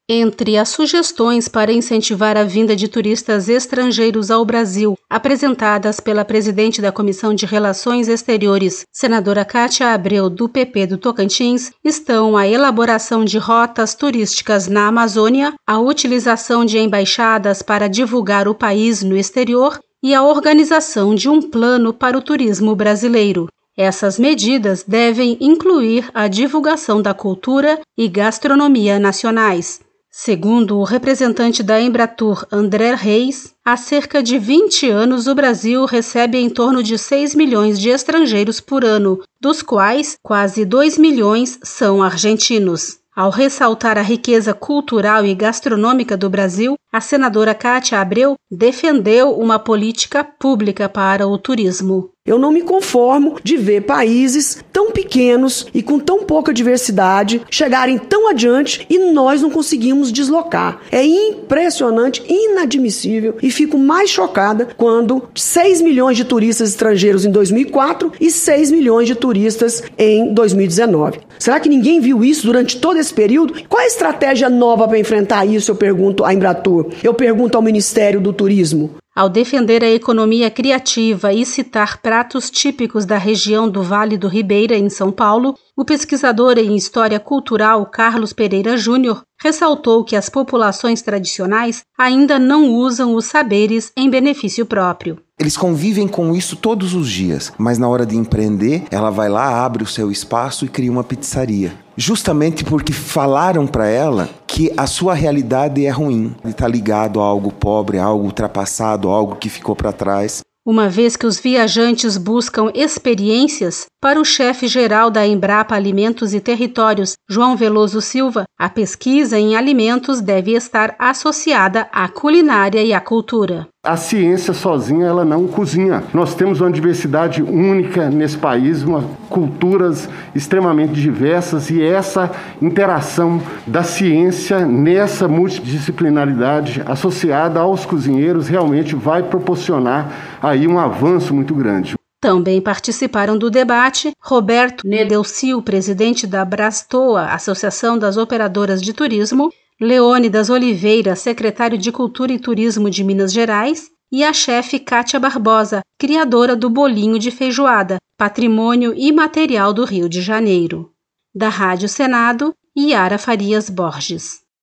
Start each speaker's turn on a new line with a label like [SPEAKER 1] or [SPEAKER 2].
[SPEAKER 1] Entre as sugestões para incentivar a vinda de turistas estrangeiros ao Brasil, apresentadas pela presidente da Comissão de Relações Exteriores, senadora Cátia Abreu, do PP do Tocantins, estão a elaboração de rotas turísticas na Amazônia, a utilização de embaixadas para divulgar o país no exterior e a organização de um plano para o turismo brasileiro. Essas medidas devem incluir a divulgação da cultura e gastronomia nacionais. Segundo o representante da Embratur, André Reis, há cerca de 20 anos o Brasil recebe em torno de 6 milhões de estrangeiros por ano, dos quais quase 2 milhões são argentinos. Ao ressaltar a riqueza cultural e gastronômica do Brasil, a senadora Cátia Abreu defendeu uma política pública para o turismo.
[SPEAKER 2] Eu não me conformo de ver países tão pequenos e com tão pouca diversidade chegarem tão adiante e nós não conseguimos deslocar. É impressionante, inadmissível, e fico mais chocada quando 6 milhões de turistas estrangeiros em 2004 e 6 milhões de turistas em 2019. Será que ninguém viu isso durante todo esse período? Qual é a estratégia nova para enfrentar isso? Eu pergunto à Embratur. Eu pergunto ao Ministério do Turismo.
[SPEAKER 1] Ao defender a economia criativa e citar pratos típicos da região do Vale do Ribeira, em São Paulo, o pesquisador em História Cultural Carlos Pereira Júnior ressaltou que as populações tradicionais ainda não usam os saberes em benefício próprio.
[SPEAKER 3] Eles convivem com isso todos os dias, mas na hora de empreender, ela vai lá, abre o seu espaço e cria uma pizzaria. Justamente porque falaram para ela que a sua realidade é ruim, está ligado a algo pobre, a algo ultrapassado, a algo que ficou para trás.
[SPEAKER 1] Uma vez que os viajantes buscam experiências, para o chefe-geral da Embrapa Alimentos e Territórios, João Veloso Silva, a pesquisa em alimentos deve estar associada à culinária e à cultura.
[SPEAKER 4] A ciência sozinha ela não cozinha. Nós temos uma diversidade única nesse país, culturas extremamente diversas, e essa interação da ciência nessa multidisciplinaridade associada aos cozinheiros realmente vai proporcionar aí um avanço muito grande.
[SPEAKER 1] Também participaram do debate Roberto Nedelcio, presidente da Brastoa, Associação das Operadoras de Turismo, Leônidas Oliveira, secretário de Cultura e Turismo de Minas Gerais, e a chefe Cátia Barbosa, criadora do bolinho de feijoada, patrimônio imaterial do Rio de Janeiro. Da Rádio Senado, Yara Farias Borges.